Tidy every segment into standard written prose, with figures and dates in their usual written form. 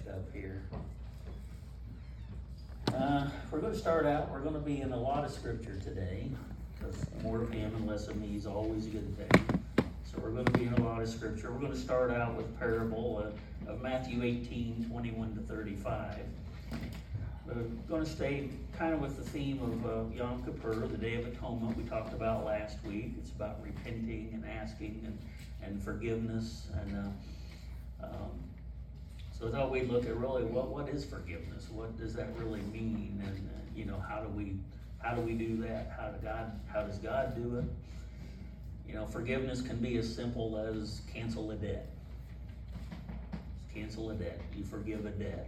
finished up here. We're going to start out, we're going to be in a lot of scripture today, because more of him and less of me is always a good thing. So we're going to be in a lot of scripture. We're going to start out with parable of Matthew 18, 21 to 35. We're going to stay kind of with the theme of Yom Kippur, the Day of Atonement we talked about last week. It's about repenting and asking and forgiveness. And so I thought we'd look at really what is forgiveness? What does that really mean? And how do we do that? How does God do it? Forgiveness can be as simple as cancel a debt. Just cancel a debt. You forgive a debt.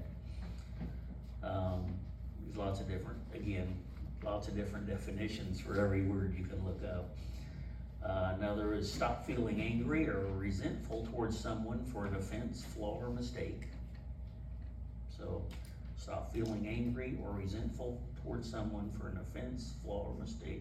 There's lots of different definitions for every word you can look up. Another is stop feeling angry or resentful towards someone for an offense, flaw, or mistake. So stop feeling angry or resentful towards someone for an offense, flaw, or mistake.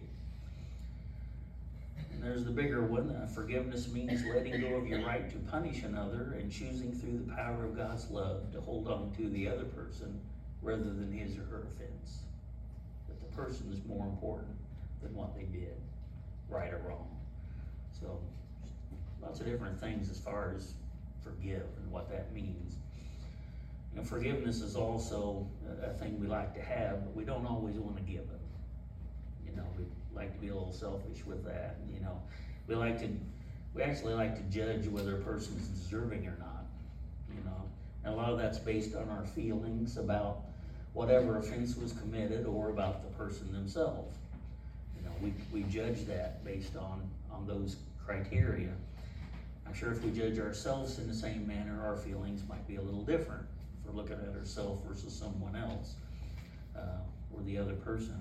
And there's the bigger one. Forgiveness means letting go of your right to punish another and choosing through the power of God's love to hold on to the other person rather than his or her offense. That the person is more important than what they did, right or wrong. So lots of different things as far as forgive and what that means. Forgiveness is also a thing we like to have, but we don't always want to give it. We like to be a little selfish with that. We actually like to judge whether a person is deserving or not. And a lot of that's based on our feelings about whatever offense was committed or about the person themselves. We judge that based on those criteria. I'm sure if we judge ourselves in the same manner, our feelings might be a little different. If we're looking at ourselves versus someone else, or the other person.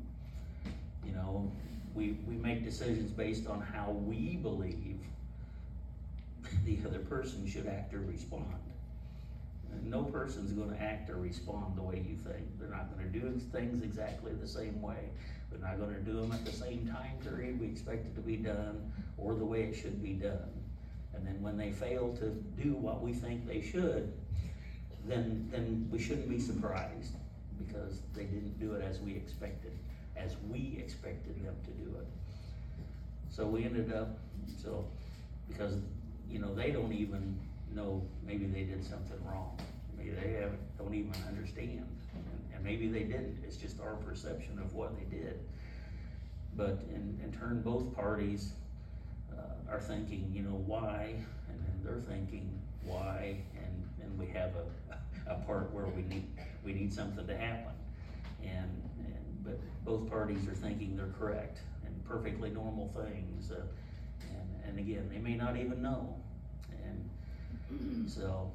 We make decisions based on how we believe the other person should act or respond. And no person's going to act or respond the way you think. They're not going to do things exactly the same way. They're not going to do them at the same time period we expect it to be done or the way it should be done. And then when they fail to do what we think they should, then we shouldn't be surprised because they didn't do it as we expected them to do it. So we ended up, because they don't even know maybe they did something wrong. Maybe they don't even understand, and maybe they didn't. It's just our perception of what they did. But in turn, both parties are thinking, why, and then they're thinking why, and we have a part where we need something to happen, but both parties are thinking they're correct and perfectly normal things, and again, they may not even know, and so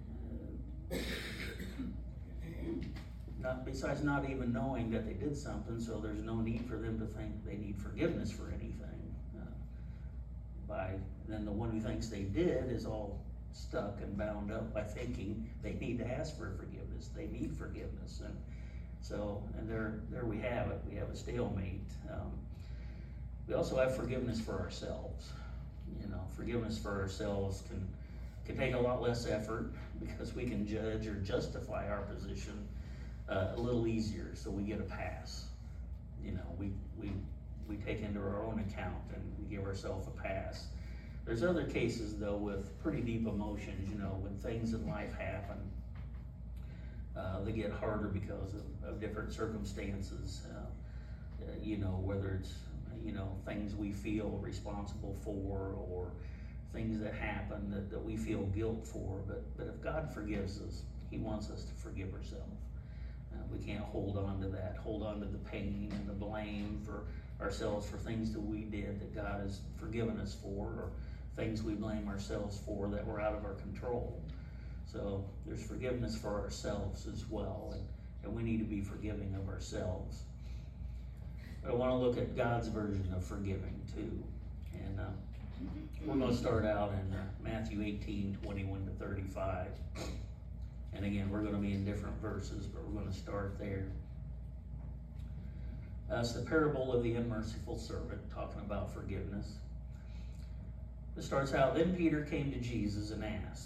besides not even knowing that they did something, so there's no need for them to think they need forgiveness for anything. Then the one who thinks they did is all stuck and bound up by thinking they need to ask for forgiveness. They need forgiveness, and there we have it. We have a stalemate. We also have forgiveness for ourselves. Forgiveness for ourselves can take a lot less effort because we can judge or justify our position a little easier, so we get a pass. We take into our own account and we give ourselves a pass. There's other cases though with pretty deep emotions, when things in life happen, they get harder because of different circumstances, whether it's, things we feel responsible for or things that happen that we feel guilt for. But if God forgives us, he wants us to forgive ourselves. We can't hold on to the pain and the blame for ourselves for things that we did that God has forgiven us for, or things we blame ourselves for that were out of our control. So there's forgiveness for ourselves as well, and we need to be forgiving of ourselves. But I want to look at God's version of forgiving too. And we're going to start out in Matthew 18, 21 to 35. And again, we're going to be in different verses, but we're going to start there. It's the parable of the unmerciful servant, talking about forgiveness. It starts out, then Peter came to Jesus and asked,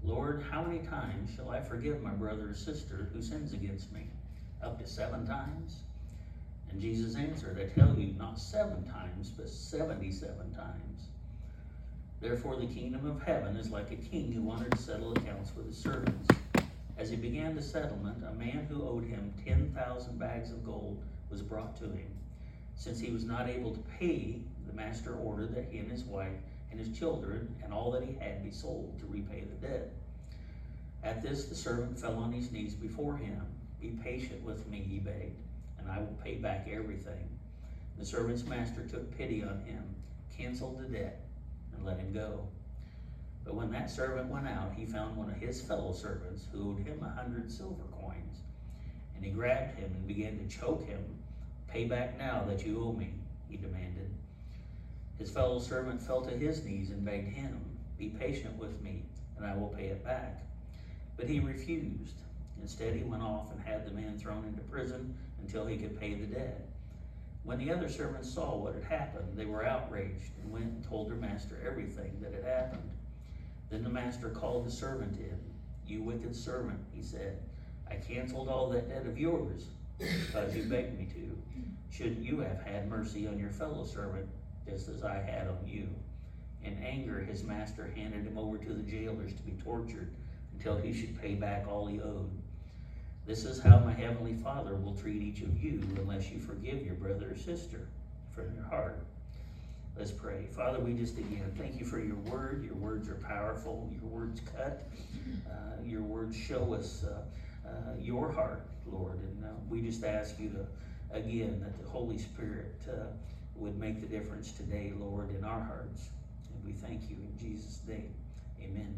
Lord, how many times shall I forgive my brother or sister who sins against me? Up to 7 times? And Jesus answered, I tell you, not 7 times, but 77 times. Therefore the kingdom of heaven is like a king who wanted to settle accounts with his servants. As he began the settlement, a man who owed him 10,000 bags of gold was brought to him. Since he was not able to pay, the master ordered that he and his wife and his children and all that he had be sold to repay the debt. At this the servant fell on his knees before him. Be patient with me, he begged, and I will pay back everything. The servant's master took pity on him, canceled the debt, and let him go. But when that servant went out, he found one of his fellow servants who owed him 100 silver coins. And he grabbed him and began to choke him. Pay back now that you owe me, he demanded. His fellow servant fell to his knees and begged him, be patient with me, and I will pay it back. But he refused. Instead, he went off and had the man thrown into prison until he could pay the debt. When the other servants saw what had happened, they were outraged and went and told their master everything that had happened. Then the master called the servant in. You wicked servant, he said, I canceled all that debt of yours because you begged me to. Shouldn't you have had mercy on your fellow servant just as I had on you? In anger, his master handed him over to the jailers to be tortured until he should pay back all he owed. This is how my heavenly Father will treat each of you unless you forgive your brother or sister from your heart. Let's pray. Father, we just again thank you for your word. Your words are powerful. Your words cut. Your words show us your heart, Lord. And we just ask you to, again, that the Holy Spirit would make the difference today, Lord, in our hearts. And we thank you in Jesus' name. Amen.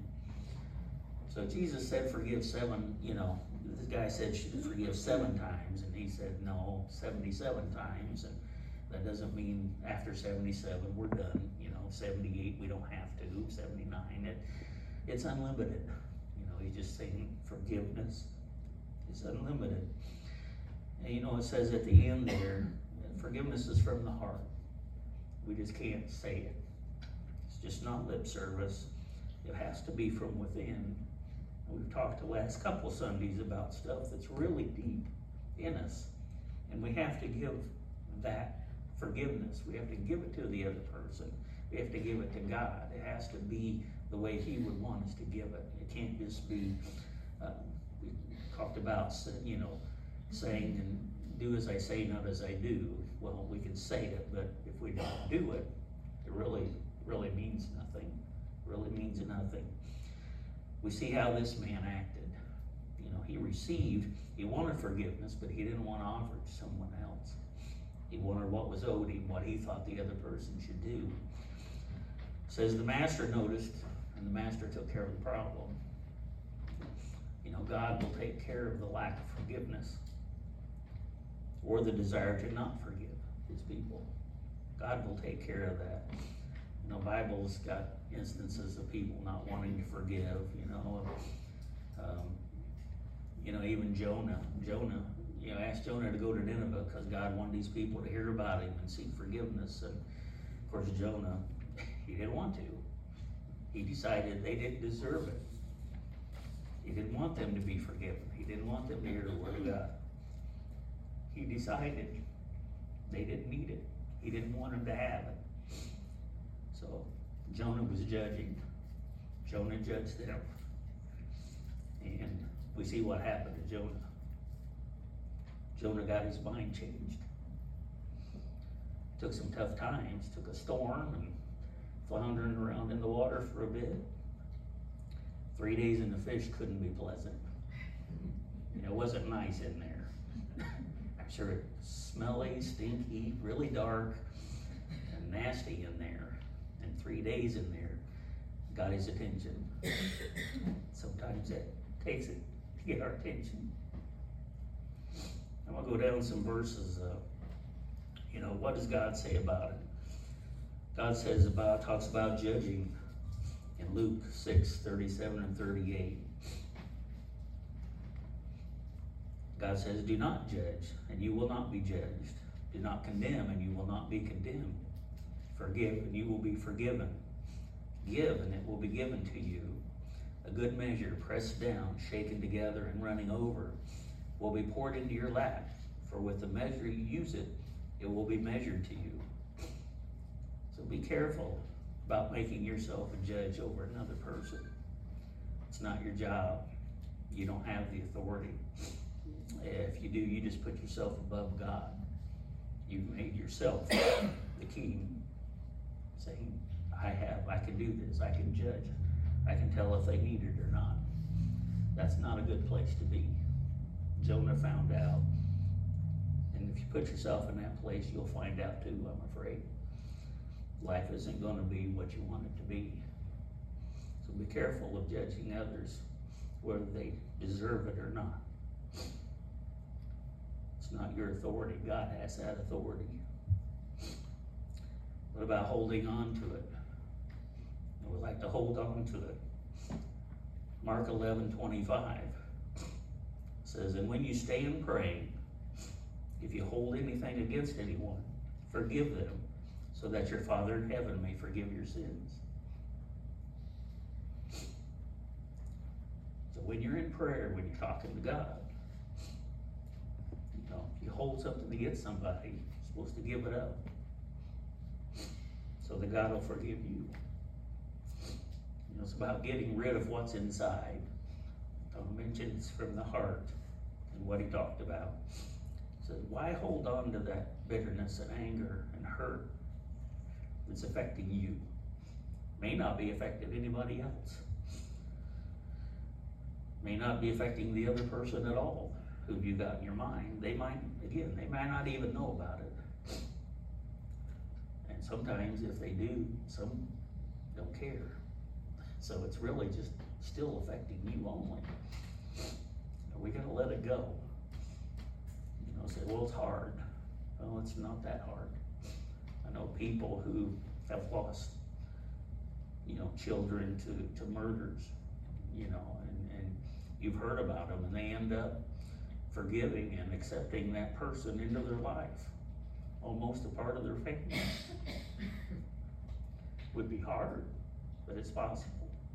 So Jesus said forgive 7, this guy said should forgive 7 times, and he said no, 77 times. And that doesn't mean after 77 we're done. 78 we don't have to. 79 it's unlimited. He's just saying forgiveness is unlimited. And it says at the end there, forgiveness is from the heart. We just can't say it. It's just not lip service. It has to be from within. We've talked the last couple Sundays about stuff that's really deep in us, and we have to give that forgiveness. We have to give it to the other person. We have to give it to God. It has to be the way He would want us to give it. It can't just be, we talked about, saying and do as I say, not as I do. Well, we can say it, but if we don't do it, it really means nothing. Really means nothing. We see how this man acted. He wanted forgiveness, but he didn't want to offer it to someone else. He wanted what was owed him, what he thought the other person should do. It says the master noticed, and the master took care of the problem. God will take care of the lack of forgiveness or the desire to not forgive His people. God will take care of that. Bible's got instances of people not wanting to forgive, even Jonah, asked Jonah to go to Nineveh because God wanted these people to hear about him and seek forgiveness. And of course, Jonah, he didn't want to. He decided they didn't deserve it. He didn't want them to be forgiven. He didn't want them to hear the word of God. He decided they didn't need it. He didn't want them to have it. So Jonah was judging. Jonah judged them. And we see what happened to Jonah. Jonah got his mind changed. Took some tough times, took a storm and floundering around in the water for a bit. 3 days in the fish couldn't be pleasant. It wasn't nice in there. I'm sure it was smelly, stinky, really dark, and nasty in there. And 3 days in there got his attention. Sometimes that takes it to get our attention. I'm going to go down some verses. What does God say about it? God talks about judging in Luke 6:37 and 38. God says, do not judge, and you will not be judged. Do not condemn, and you will not be condemned. Forgive, and you will be forgiven. Give, and it will be given to you. A good measure, pressed down, shaken together, and running over, will be poured into your lap. For with the measure you use it, it will be measured to you. So be careful about making yourself a judge over another person. It's not your job. You don't have the authority. If you do, you just put yourself above God. You've made yourself the king, saying, I can do this, I can judge, I can tell if they need it or not. That's not a good place to be. Jonah found out. And if you put yourself in that place, you'll find out too, I'm afraid. Life isn't going to be what you want it to be. So be careful of judging others, whether they deserve it or not. It's not your authority. God has that authority. What about holding on to it? We like to hold on to it. Mark 11:25 says, and when you stand praying, if you hold anything against anyone, forgive them, so that your Father in heaven may forgive your sins. So when you're in prayer, when you're talking to God, if you hold something against somebody, you're supposed to give it up, so that God will forgive you. It's about getting rid of what's inside. Tom mentions from the heart and what he talked about. He says, why hold on to that bitterness and anger and hurt that's affecting you? May not be affecting anybody else. May not be affecting the other person at all who you got in your mind. They might not even know about it. And sometimes if they do, some don't care. So it's really just still affecting you only. We gotta let it go. Say, well, it's hard. Well, it's not that hard. I know people who have lost, children to murders, and you've heard about them, and they end up forgiving and accepting that person into their life, almost a part of their family. Would be hard, but it's possible.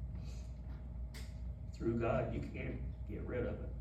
Through God, you can't get rid of it.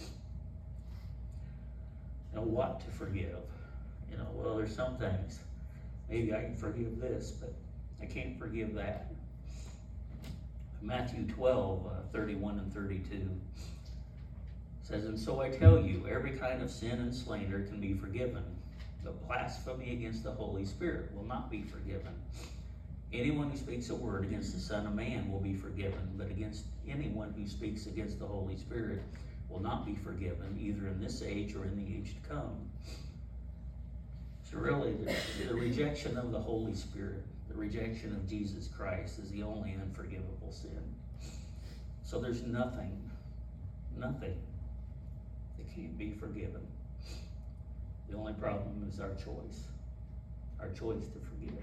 What to forgive? Well, there's some things. Maybe I can forgive this, but I can't forgive that. Matthew 12:31 and 32 says, and so I tell you, every kind of sin and slander can be forgiven, but blasphemy against the Holy Spirit will not be forgiven. Anyone who speaks a word against the Son of Man will be forgiven, but against anyone who speaks against the Holy Spirit will not be forgiven, either in this age or in the age to come. So really, the rejection of the Holy Spirit, the rejection of Jesus Christ is the only unforgivable sin. So there's nothing that can't be forgiven. The only problem is our choice to forgive.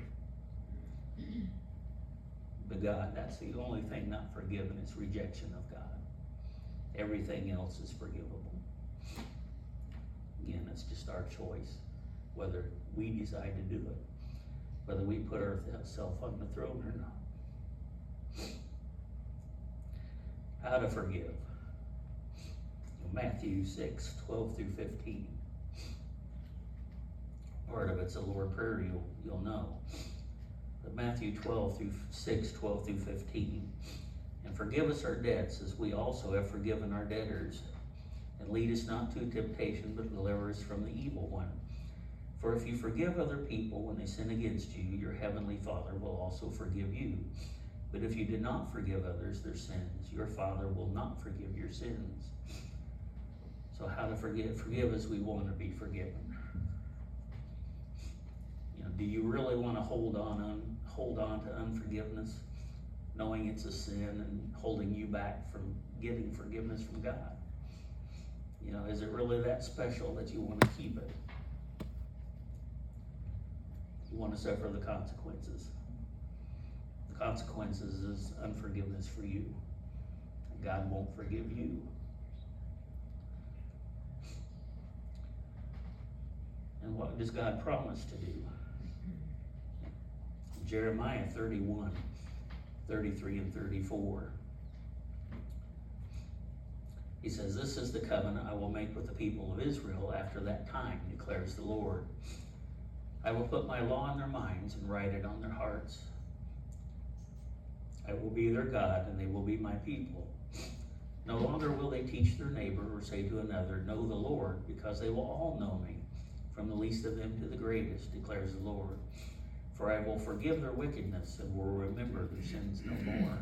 But God, that's the only thing not forgiven, is rejection of God. Everything else is forgivable. Again, it's just our choice, whether we decide to do it, whether we put ourselves on the throne or not. How to forgive. Matthew 6:12 through 15. Part of it's a Lord's Prayer, you'll know. But Matthew 6:12 through 15. And forgive us our debts, as we also have forgiven our debtors. And lead us not to temptation, but deliver us from the evil one. For if you forgive other people when they sin against you, your heavenly Father will also forgive you. But if you do not forgive others their sins, your Father will not forgive your sins. So how to forgive? Forgive as we want to be forgiven. Do you really want to hold on to unforgiveness, knowing it's a sin and holding you back from getting forgiveness from God? Is it really that special that you want to keep it? You want to suffer the consequences. The consequences is unforgiveness for you. God won't forgive you. And what does God promise to do? Jeremiah 31:33 and 34. He says, this is the covenant I will make with the people of Israel after that time, declares the Lord. I will put my law in their minds and write it on their hearts. I will be their God, and they will be my people. No longer will they teach their neighbor or say to another, know the Lord, because they will all know me, from the least of them to the greatest, declares the Lord. For I will forgive their wickedness and will remember their sins no more.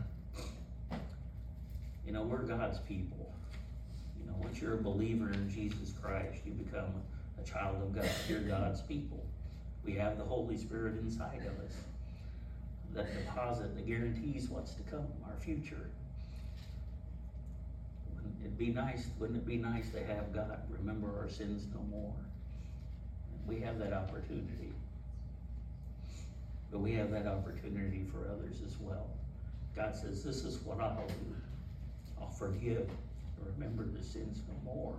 You know, we're God's people. You know, once you're a believer in Jesus Christ, you become a child of God. You're God's people. We have the Holy Spirit inside of us. That deposit that guarantees what's to come, our future. Wouldn't it be nice to have God remember our sins no more? And we have that opportunity. But we have that opportunity for others as well. God says, this is what I'll do. I'll forgive and remember the sins no more.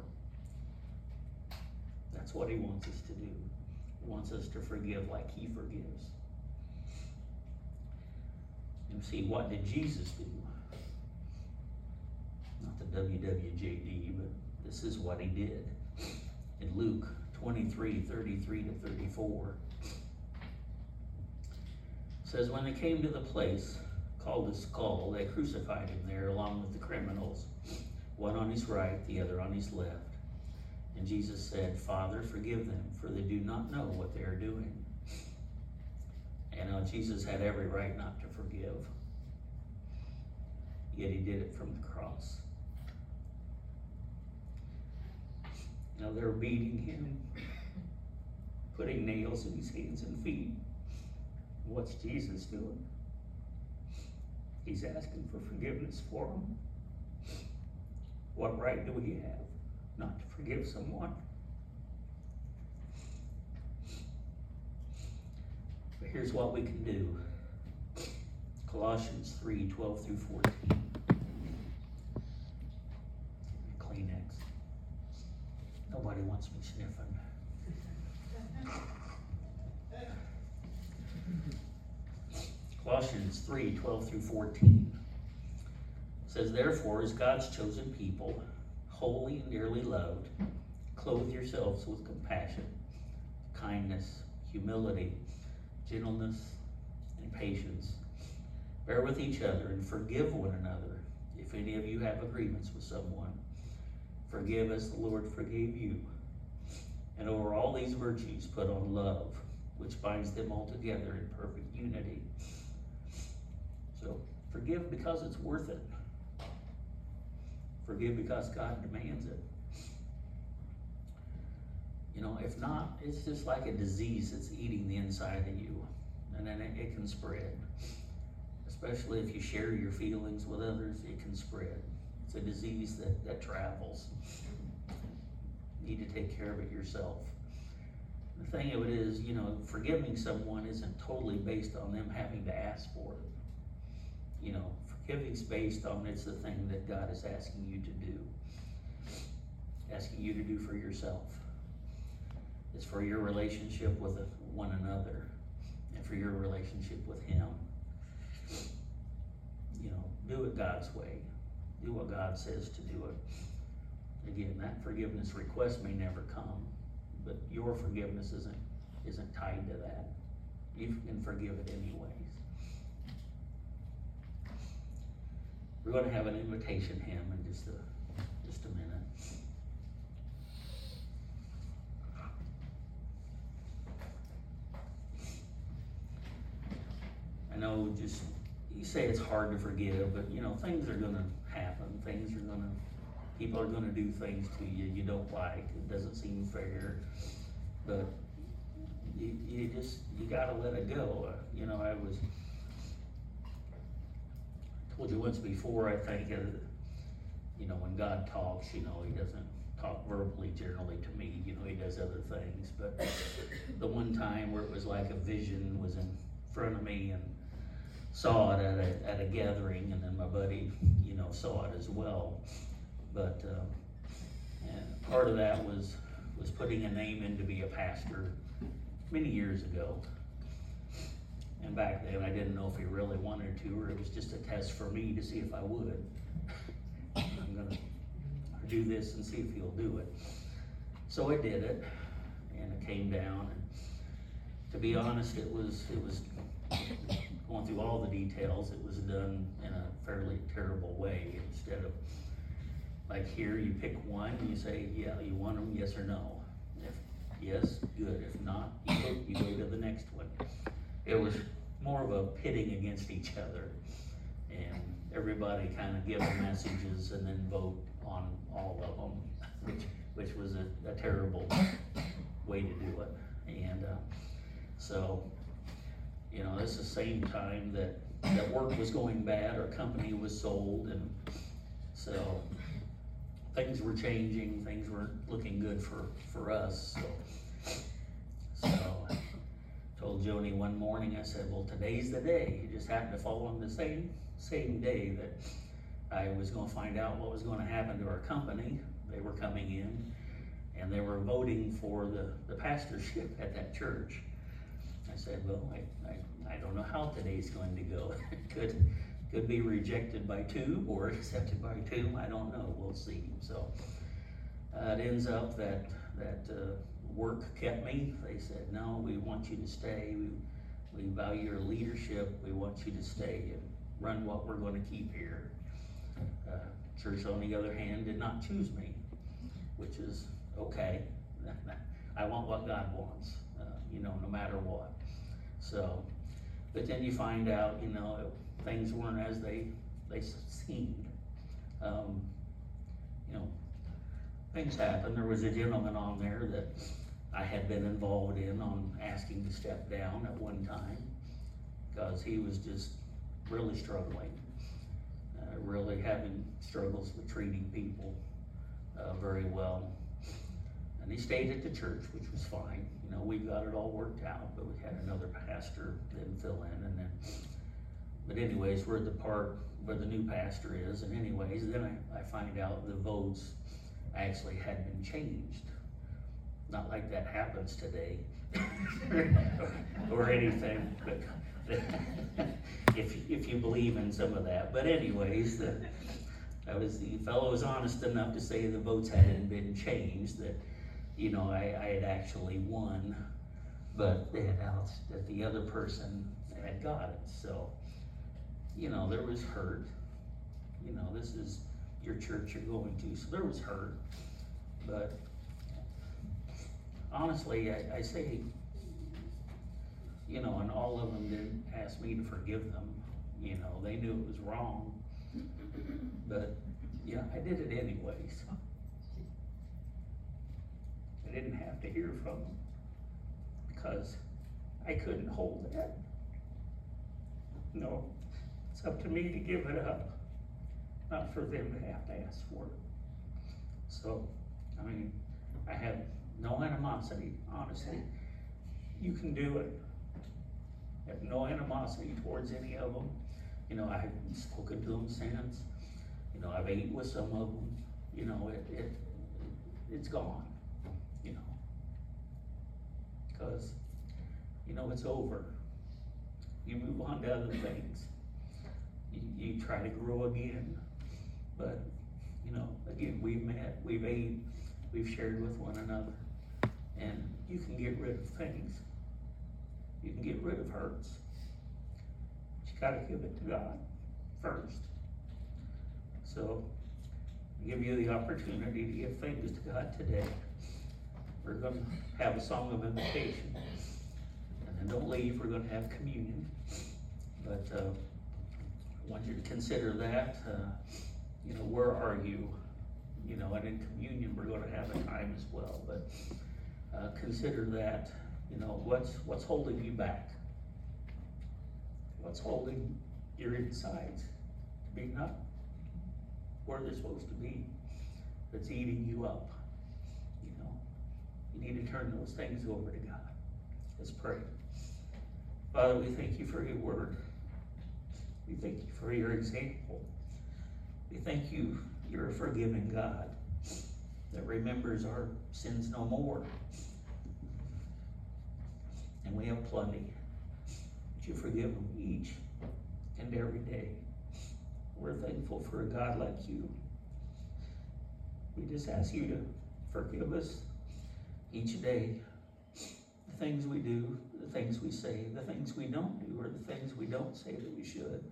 That's what he wants us to do. He wants us to forgive like he forgives. And see, what did Jesus do? Not the WWJD, but this is what he did. In Luke 23:33-34, it says, when they came to the place called the Skull, they crucified him there along with the criminals, one on his right, the other on his left. And Jesus said, Father, forgive them, for they do not know what they are doing. And Jesus had every right not to forgive. Yet he did it from the cross. Now they're beating him, putting nails in his hands and feet. What's Jesus doing? He's asking for forgiveness for them. What right do we have not to forgive someone? But here's what we can do. Colossians 3:12-14. Kleenex. Nobody wants me sniffing. Colossians 3:12-14 says, therefore, as God's chosen people, holy and dearly loved, clothe yourselves with compassion, kindness, humility, gentleness, and patience. Bear with each other and forgive one another. If any of you have a grievance with someone, forgive as the Lord forgave you. And over all these virtues put on love, which binds them all together in perfect unity. So forgive because it's worth it. Forgive because God demands it. You know, if not, it's just like a disease that's eating the inside of you. And then it can spread. Especially if you share your feelings with others, it can spread. It's a disease that travels. You need to take care of it yourself. The thing of it is, you know, forgiving someone isn't totally based on them having to ask for it. You know, forgiving's based on it's the thing that God is asking you to do. Asking you to do for yourself. It's for your relationship with one another and for your relationship with him. You know, do it God's way. Do what God says to do it. Again, that forgiveness request may never come, but your forgiveness isn't tied to that. You can forgive it anyways. We're going to have an invitation hymn in just a minute. I know you say it's hard to forgive, but you know, things are going to happen. People are going to do things to you you don't like. It doesn't seem fair, but you got to let it go. You know, I told you once before, I think, you know, when God talks, you know, he doesn't talk verbally generally to me, you know, he does other things, but the one time where it was like a vision was in front of me and saw it at a gathering, and then my buddy, you know, saw it as well. But and part of that was putting a name in to be a pastor many years ago. And back then I didn't know if he really wanted to, or it was just a test for me to see if I would. I'm gonna do this and see if you'll do it. So I did it, and it came down, and to be honest, it was going through all the details, it was done in a fairly terrible way. Instead of, like here, you pick one, and you say, yeah, you want them, yes or no. If yes, good. If not, you go to the next one. It was more of a pitting against each other, and everybody kind of give them messages and then vote on all of them, which was a terrible way to do it. And so, you know, this is the same time that work was going bad, our company was sold, and so things were changing, things weren't looking good for us. So I told Joni one morning, I said, well, today's the day. It just happened to fall on the same day that I was gonna find out what was gonna happen to our company. They were coming in, and they were voting for the pastorship at that church. I said, well, I don't know how today's going to go. It could be rejected by 2 or accepted by 2. I don't know. We'll see. So it ends up that work kept me. They said, no, we want you to stay. We value your leadership. We want you to stay and run what we're going to keep here. Church, on the other hand, did not choose me, which is okay. I want what God wants, no matter what. So, but then you find out, things weren't as they seemed. Things happen. There was a gentleman on there that I had been involved in on asking to step down at one time because he was just really struggling, really having struggles with treating people very well. And he stayed at the church, which was fine. We got it all worked out, but we had another pastor then fill in, but anyways, we're at the part where the new pastor is, and anyways, then I find out the votes actually had been changed. Not like that happens today, or anything, but if you believe in some of that. But anyways, the fellow was honest enough to say the votes hadn't been changed, that I had actually won, but they announced that the other person had got it. So, there was hurt. This is your church you're going to, so there was hurt. But honestly, I say, and all of them didn't ask me to forgive them. They knew it was wrong, but yeah, I did it anyways. I didn't have to hear from them because I couldn't hold that. No, it's up to me to give it up, not for them to have to ask for it. So, I have no animosity, honestly. You can do it. I have no animosity towards any of them. I haven't spoken to them since. I've ate with some of them. It's gone. Because, it's over. You move on to other things. You try to grow again. But, again, we've met, we've ate, we've shared with one another. And you can get rid of things. You can get rid of hurts. But you gotta give it to God first. So, I give you the opportunity to give things to God today. We're going to have a song of invitation. And then don't leave, we're going to have communion. But I want you to consider that. Where are you? And in communion we're going to have a time as well. But consider that, what's holding you back? What's holding your insides to be not where they're supposed to be? That's eating you up. You need to turn those things over to God. Let's pray. Father, we thank you for your word. We thank you for your example. We thank you, you're a forgiving God that remembers our sins no more. And we have plenty. But you forgive them each and every day. We're thankful for a God like you. We just ask you to forgive us each day. The things we do, the things we say, the things we don't do, or the things we don't say that we should.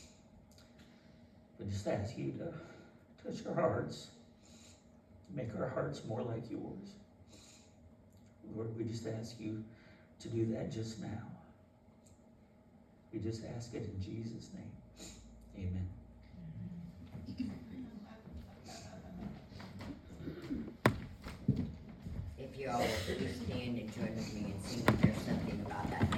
But just ask you to touch our hearts, make our hearts more like yours. Lord, we just ask you to do that just now. We just ask it in Jesus' name. Amen. If you all would please stand and join with me and sing There's Something About That